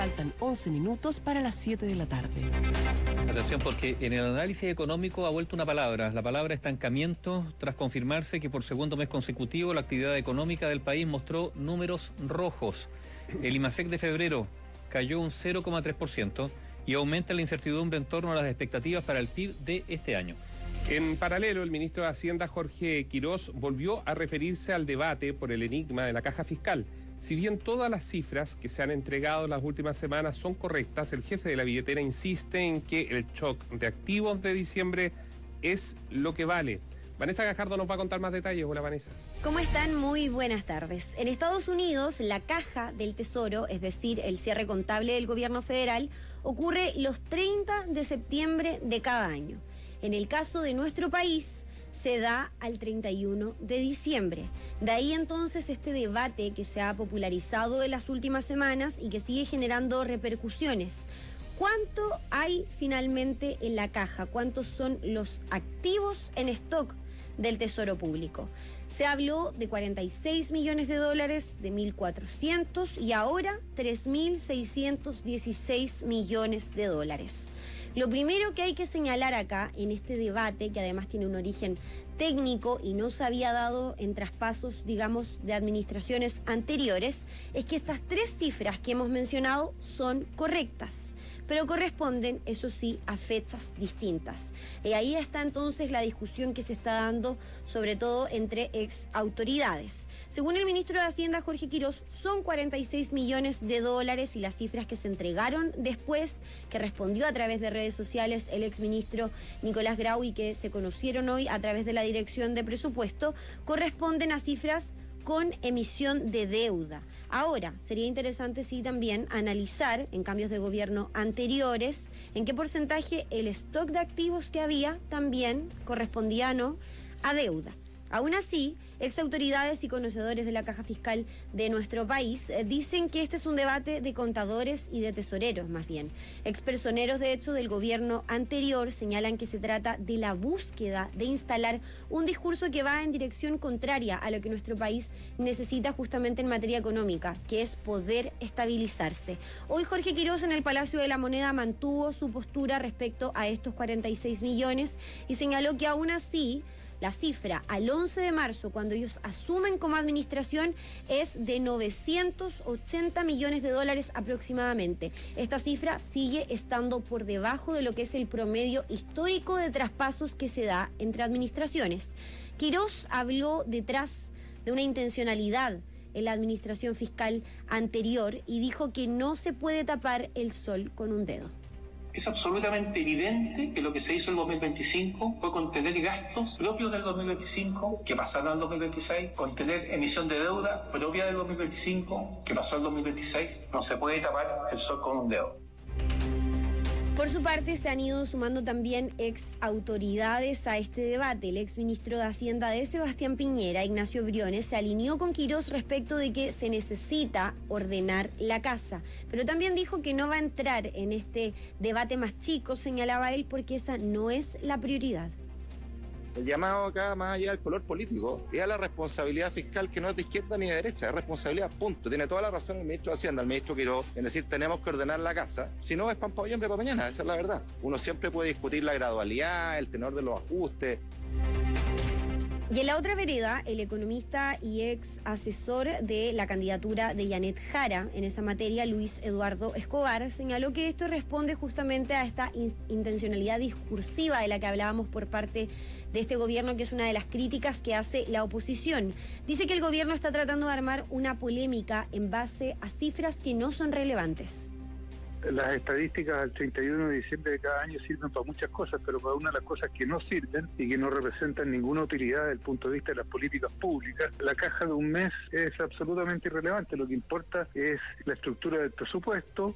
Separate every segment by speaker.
Speaker 1: Faltan 11 minutos para las 7 de la tarde.
Speaker 2: Atención, porque en el análisis económico ha vuelto una palabra, la palabra estancamiento, tras confirmarse que por segundo mes consecutivo la actividad económica del país mostró números rojos. El IMASEC de febrero cayó un 0,3% y aumenta la incertidumbre en torno a las expectativas para el PIB de este año.
Speaker 3: En paralelo, el ministro de Hacienda, Jorge Quirós, volvió a referirse al debate por el enigma de la caja fiscal. Si bien todas las cifras que se han entregado en las últimas semanas son correctas, el jefe de la billetera insiste en que el shock de activos de diciembre es lo que vale. Vanessa Gajardo nos va a contar más detalles. Hola, Vanessa.
Speaker 4: ¿Cómo están? Muy buenas tardes. En Estados Unidos, la caja del Tesoro, es decir, el cierre contable del gobierno federal, ocurre los 30 de septiembre de cada año. En el caso de nuestro país, se da al 31 de diciembre. De ahí entonces este debate que se ha popularizado en las últimas semanas y que sigue generando repercusiones. ¿Cuánto hay finalmente en la caja? ¿Cuántos son los activos en stock del Tesoro Público? Se habló de 46 millones de dólares, de 1.400 y ahora 3.616 millones de dólares. Lo primero que hay que señalar acá en este debate, que además tiene un origen técnico y no se había dado en traspasos, digamos, de administraciones anteriores, es que estas tres cifras que hemos mencionado son correctas, pero corresponden, eso sí, a fechas distintas. Y ahí está entonces la discusión que se está dando, sobre todo entre ex autoridades. Según el ministro de Hacienda, Jorge Quirós, son 46 millones de dólares y las cifras que se entregaron después, que respondió a través de redes sociales el exministro Nicolás Grau y que se conocieron hoy a través de la Dirección de Presupuesto, corresponden a cifras con emisión de deuda. Ahora, sería interesante sí también analizar, en cambios de gobierno anteriores, en qué porcentaje el stock de activos que había también correspondía no a deuda. Aún así, ex autoridades y conocedores de la caja fiscal de nuestro país dicen que este es un debate de contadores y de tesoreros, más bien. Expersoneros, de hecho, del gobierno anterior señalan que se trata de la búsqueda de instalar un discurso que va en dirección contraria a lo que nuestro país necesita justamente en materia económica, que es poder estabilizarse. Hoy Jorge Quirós en el Palacio de la Moneda mantuvo su postura respecto a estos 46 millones y señaló que aún así la cifra al 11 de marzo, cuando ellos asumen como administración, es de 980 millones de dólares aproximadamente. Esta cifra sigue estando por debajo de lo que es el promedio histórico de traspasos que se da entre administraciones. Quirós habló detrás de una intencionalidad en la administración fiscal anterior y dijo que no se puede tapar el sol con un dedo.
Speaker 5: Es absolutamente evidente que lo que se hizo en el 2025 fue contener gastos propios del 2025 que pasaron al 2026, contener emisión de deuda propia del 2025 que pasó al 2026. No se puede tapar el sol con un dedo.
Speaker 4: Por su parte, se han ido sumando también ex autoridades a este debate. El ex ministro de Hacienda de Sebastián Piñera, Ignacio Briones, se alineó con Quirós respecto de que se necesita ordenar la casa. Pero también dijo que no va a entrar en este debate más chico, señalaba él, porque esa no es la prioridad.
Speaker 6: El llamado acá, más allá del color político, es a la responsabilidad fiscal que no es de izquierda ni de derecha, es responsabilidad, punto. Tiene toda la razón el ministro de Hacienda, el ministro Quirós, en decir tenemos que ordenar la casa, si no es pan para hoy, hambre para mañana, esa es la verdad. Uno siempre puede discutir la gradualidad, el tenor de los ajustes.
Speaker 4: Y en la otra vereda, el economista y ex asesor de la candidatura de Yanet Jara en esa materia, Luis Eduardo Escobar, señaló que esto responde justamente a esta intencionalidad discursiva de la que hablábamos por parte de este gobierno, que es una de las críticas que hace la oposición. Dice que el gobierno está tratando de armar una polémica en base a cifras que no son relevantes.
Speaker 7: Las estadísticas al 31 de diciembre de cada año sirven para muchas cosas, pero para una de las cosas que no sirven y que no representan ninguna utilidad desde el punto de vista de las políticas públicas, la caja de un mes es absolutamente irrelevante. Lo que importa es la estructura del presupuesto.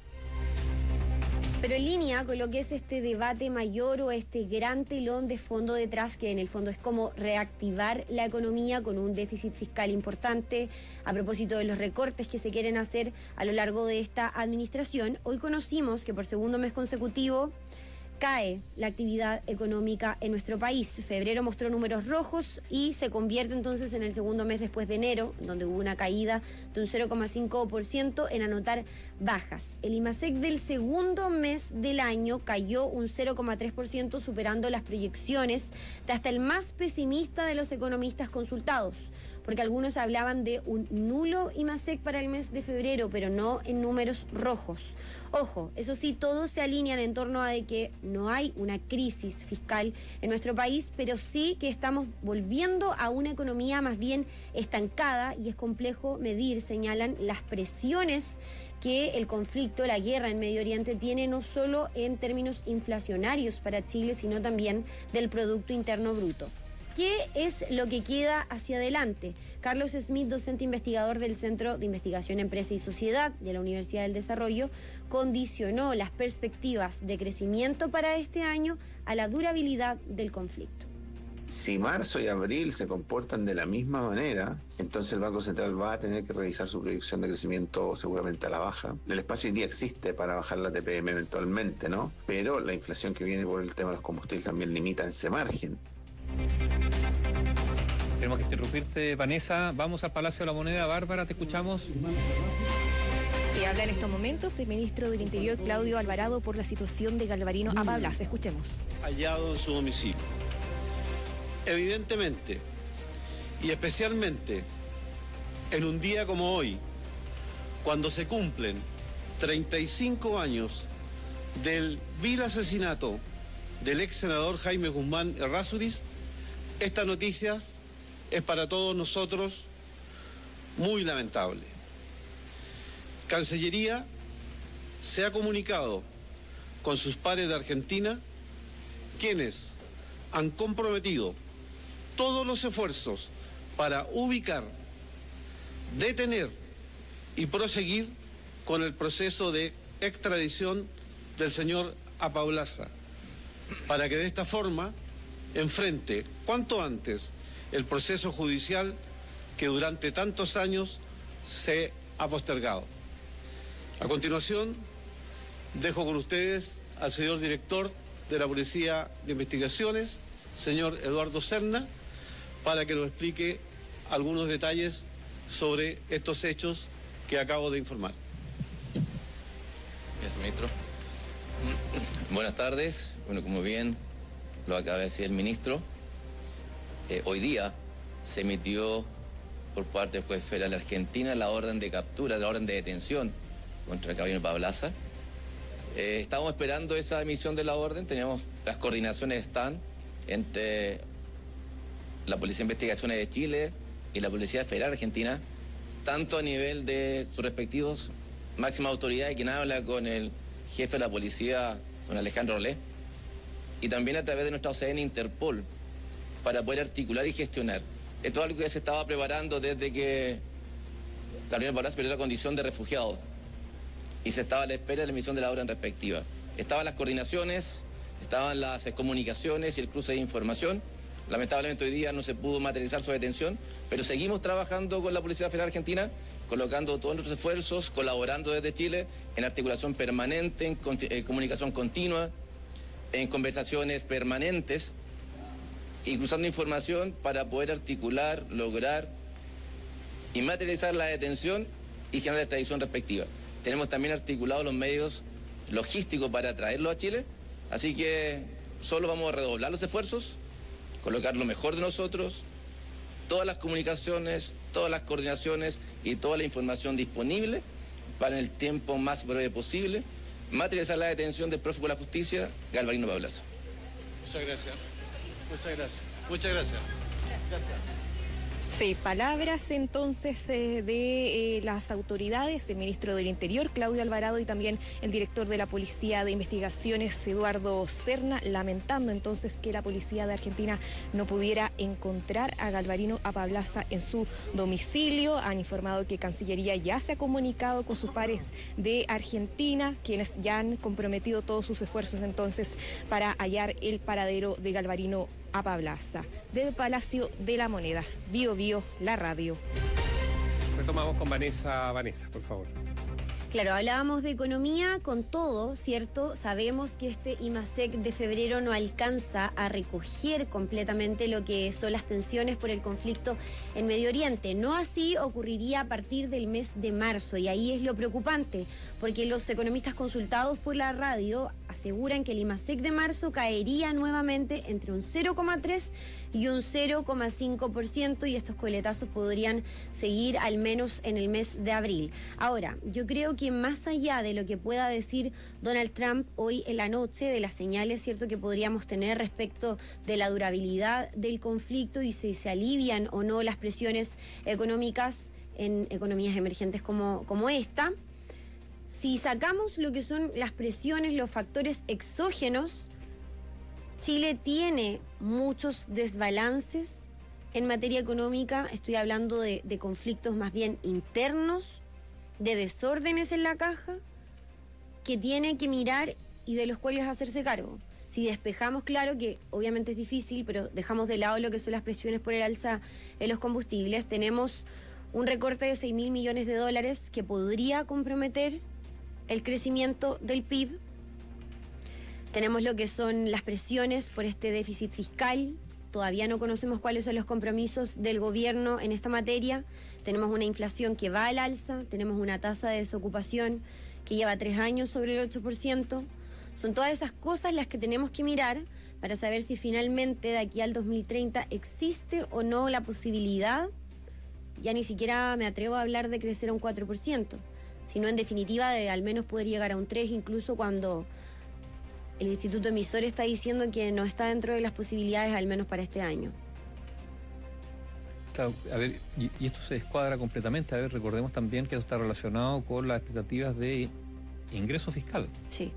Speaker 4: Pero en línea con lo que es este debate mayor o este gran telón de fondo detrás, que en el fondo es como reactivar la economía con un déficit fiscal importante, a propósito de los recortes que se quieren hacer a lo largo de esta administración, hoy conocimos que por segundo mes consecutivo cae la actividad económica en nuestro país. Febrero mostró números rojos y se convierte entonces en el segundo mes después de enero, donde hubo una caída de un 0,5% en anotar bajas. El IMASEC del segundo mes del año cayó un 0,3%, superando las proyecciones de hasta el más pesimista de los economistas consultados, porque algunos hablaban de un nulo IMASEC para el mes de febrero, pero no en números rojos. Ojo, eso sí, todos se alinean en torno a de que no hay una crisis fiscal en nuestro país, pero sí que estamos volviendo a una economía más bien estancada y es complejo medir, señalan, las presiones que el conflicto, la guerra en Medio Oriente tiene no solo en términos inflacionarios para Chile, sino también del Producto Interno Bruto. ¿Qué es lo que queda hacia adelante? Carlos Smith, docente investigador del Centro de Investigación Empresa y Sociedad de la Universidad del Desarrollo, condicionó las perspectivas de crecimiento para este año a la durabilidad del conflicto.
Speaker 8: Si marzo y abril se comportan de la misma manera, entonces el Banco Central va a tener que revisar su proyección de crecimiento seguramente a la baja. El espacio hoy día existe para bajar la TPM eventualmente, ¿no? Pero la inflación que viene por el tema de los combustibles también limita ese margen.
Speaker 2: Tenemos que interrumpirte, Vanessa. Vamos al Palacio de la Moneda. Bárbara, te escuchamos.
Speaker 9: Sí, habla en estos momentos el ministro del Interior, Claudio Alvarado, por la situación de Galvarino Apablaza. Escuchemos.
Speaker 10: Hallado en su domicilio. Evidentemente, y especialmente en un día como hoy, cuando se cumplen 35 años del vil asesinato del ex senador Jaime Guzmán Errázuriz, esta noticia es para todos nosotros muy lamentable. Cancillería se ha comunicado con sus pares de Argentina, quienes han comprometido todos los esfuerzos para ubicar, detener y proseguir con el proceso de extradición del señor Apablaza, para que de esta forma enfrente cuanto antes el proceso judicial que durante tantos años se ha postergado. A continuación, dejo con ustedes al señor director de la Policía de Investigaciones, señor Eduardo Serna, para que nos explique algunos detalles sobre estos hechos que acabo de informar.
Speaker 11: Gracias, ministro. Buenas tardes. Bueno, como bien lo acaba de decir el ministro, hoy día se emitió por parte del juez federal de Argentina la orden de captura, la orden de detención contra Galvarino Apablaza. Estábamos esperando esa emisión de la orden, teníamos, las coordinaciones están entre la Policía de Investigaciones de Chile y la Policía Federal Argentina, tanto a nivel de sus respectivos máximas autoridades, quien habla con el jefe de la policía, don Alejandro Rolé, y también a través de nuestra OCN Interpol, para poder articular y gestionar. Esto es algo que se estaba preparando desde que Galvarino Apablaza perdió la condición de refugiado y se estaba a la espera de la emisión de la orden respectiva. Estaban las coordinaciones, estaban las comunicaciones y el cruce de información. Lamentablemente hoy día no se pudo materializar su detención, pero seguimos trabajando con la Policía Federal Argentina, colocando todos nuestros esfuerzos, colaborando desde Chile, en articulación permanente, en comunicación continua, en conversaciones permanentes y cruzando información para poder articular, lograr y materializar la detención y generar la extradición respectiva. Tenemos también articulados los medios logísticos para traerlo a Chile, así que solo vamos a redoblar los esfuerzos, colocar lo mejor de nosotros, todas las comunicaciones, todas las coordinaciones y toda la información disponible para en el tiempo más breve posible materializar la detención del prófugo de la justicia, Galvarino Apablaza.
Speaker 10: Muchas gracias. Muchas gracias. Muchas gracias. Gracias.
Speaker 9: Sí, palabras entonces de las autoridades, el ministro del Interior, Claudio Alvarado, y también el director de la Policía de Investigaciones, Eduardo Serna, lamentando entonces que la Policía de Argentina no pudiera encontrar a Galvarino Apablaza en su domicilio. Han informado que Cancillería ya se ha comunicado con sus pares de Argentina, quienes ya han comprometido todos sus esfuerzos entonces para hallar el paradero de Galvarino Apablaza. Del Palacio de la Moneda, Bio Bio, la radio.
Speaker 3: Retomamos con Vanessa, por favor.
Speaker 4: Claro, hablábamos de economía con todo, ¿cierto? Sabemos que este IMASEC de febrero no alcanza a recoger completamente lo que son las tensiones por el conflicto en Medio Oriente. No así ocurriría a partir del mes de marzo, y ahí es lo preocupante, porque los economistas consultados por la radio aseguran que el IMASEC de marzo caería nuevamente entre un 0,3 y un 0,5%, y estos coletazos podrían seguir al menos en el mes de abril. Ahora, yo creo que más allá de lo que pueda decir Donald Trump hoy en la noche, de las señales, ¿cierto?, que podríamos tener respecto de la durabilidad del conflicto y si se alivian o no las presiones económicas en economías emergentes como esta, si sacamos lo que son las presiones, los factores exógenos, Chile tiene muchos desbalances en materia económica. Estoy hablando de conflictos más bien internos, de desórdenes en la caja, que tiene que mirar y de los cuales hacerse cargo. Si despejamos, claro que obviamente es difícil, pero dejamos de lado lo que son las presiones por el alza en los combustibles, tenemos un recorte de 6.000 millones de dólares que podría comprometer el crecimiento del PIB. Tenemos lo que son las presiones por este déficit fiscal. Todavía no conocemos cuáles son los compromisos del gobierno en esta materia. Tenemos una inflación que va al alza, tenemos una tasa de desocupación que lleva 3 años sobre el 8%. Son todas esas cosas las que tenemos que mirar para saber si finalmente de aquí al 2030 existe o no la posibilidad, ya ni siquiera me atrevo a hablar de crecer a un 4%, sino en definitiva de al menos poder llegar a un 3%, incluso cuando el Instituto Emisor está diciendo que no está dentro de las posibilidades, al menos para este año.
Speaker 2: Claro, a ver, y esto se descuadra completamente. A ver, recordemos también que esto está relacionado con las expectativas de ingreso fiscal.
Speaker 4: Sí.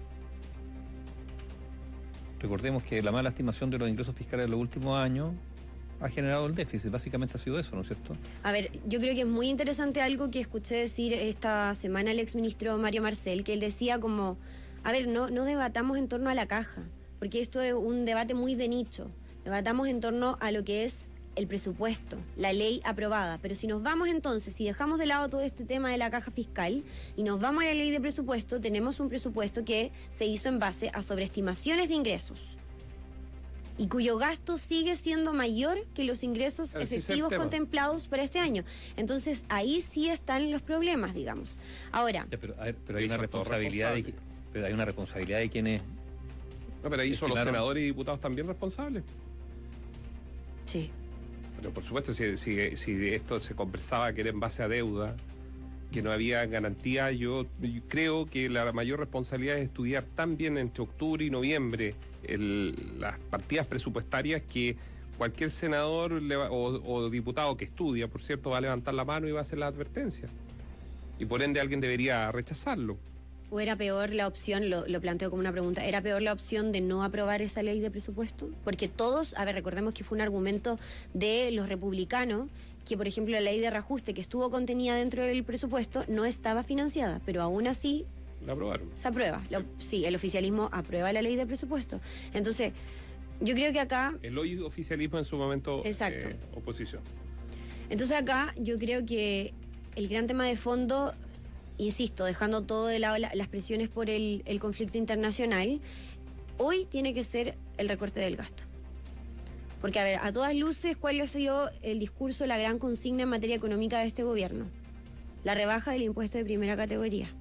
Speaker 2: Recordemos que la mala estimación de los ingresos fiscales de los últimos años ha generado el déficit. Básicamente ha sido eso, ¿no es cierto? A
Speaker 4: ver, yo creo que es muy interesante algo que escuché decir esta semana el exministro Mario Marcel, que él decía como, a ver, no debatamos en torno a la caja, porque esto es un debate muy de nicho. Debatamos en torno a lo que es el presupuesto, la ley aprobada. Pero si nos vamos entonces, si dejamos de lado todo este tema de la caja fiscal y nos vamos a la ley de presupuesto, tenemos un presupuesto que se hizo en base a sobreestimaciones de ingresos y cuyo gasto sigue siendo mayor que los ingresos efectivos contemplados para este año. Entonces ahí sí están los problemas, digamos. Ahora,
Speaker 2: pero hay una responsabilidad pero hay una responsabilidad de quienes...
Speaker 3: No, pero ahí son los senadores y diputados también responsables.
Speaker 4: Sí.
Speaker 3: Pero por supuesto, si esto se conversaba que era en base a deuda, que no había garantía, yo creo que la mayor responsabilidad es estudiar también entre octubre y noviembre las partidas presupuestarias que cualquier senador o diputado que estudia, por cierto, va a levantar la mano y va a hacer la advertencia. Y por ende alguien debería rechazarlo.
Speaker 4: ¿O era peor la opción, lo planteo como una pregunta, era peor la opción de no aprobar esa ley de presupuesto? Porque todos, a ver, recordemos que fue un argumento de los republicanos, que por ejemplo la ley de reajuste que estuvo contenida dentro del presupuesto no estaba financiada, pero aún así...
Speaker 3: La aprobaron.
Speaker 4: Se aprueba. Sí, el oficialismo aprueba la ley de presupuesto. Entonces, yo creo que acá...
Speaker 3: El hoy oficialismo en su momento oposición.
Speaker 4: Entonces acá yo creo que el gran tema de fondo... Insisto, dejando todo de lado las presiones por el conflicto internacional, hoy tiene que ser el recorte del gasto. Porque, a ver, a todas luces, ¿cuál ha sido el discurso, la gran consigna en materia económica de este gobierno? La rebaja del impuesto de primera categoría.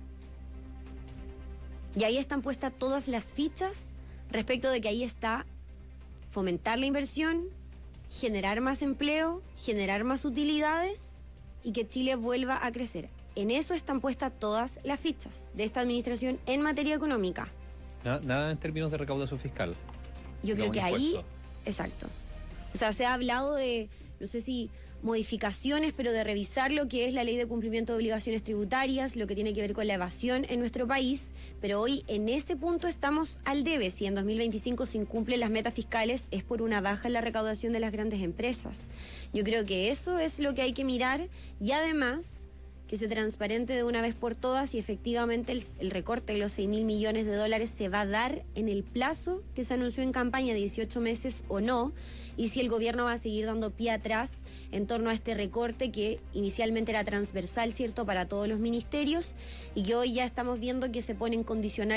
Speaker 4: Y ahí están puestas todas las fichas respecto de que ahí está fomentar la inversión, generar más empleo, generar más utilidades y que Chile vuelva a crecer. En eso están puestas todas las fichas de esta administración en materia económica.
Speaker 2: Nada en términos de recaudación fiscal.
Speaker 4: Yo creo que ahí, exacto. O sea, se ha hablado de, no sé si modificaciones, pero de revisar lo que es la ley de cumplimiento de obligaciones tributarias, lo que tiene que ver con la evasión en nuestro país, pero hoy en ese punto estamos al debe. Si en 2025 se incumplen las metas fiscales es por una baja en la recaudación de las grandes empresas. Yo creo que eso es lo que hay que mirar y además... que se transparente de una vez por todas si efectivamente el recorte de los 6.000 millones de dólares se va a dar en el plazo que se anunció en campaña, 18 meses o no, y si el gobierno va a seguir dando pie atrás en torno a este recorte que inicialmente era transversal, ¿cierto?, para todos los ministerios, y que hoy ya estamos viendo que se pone en condicional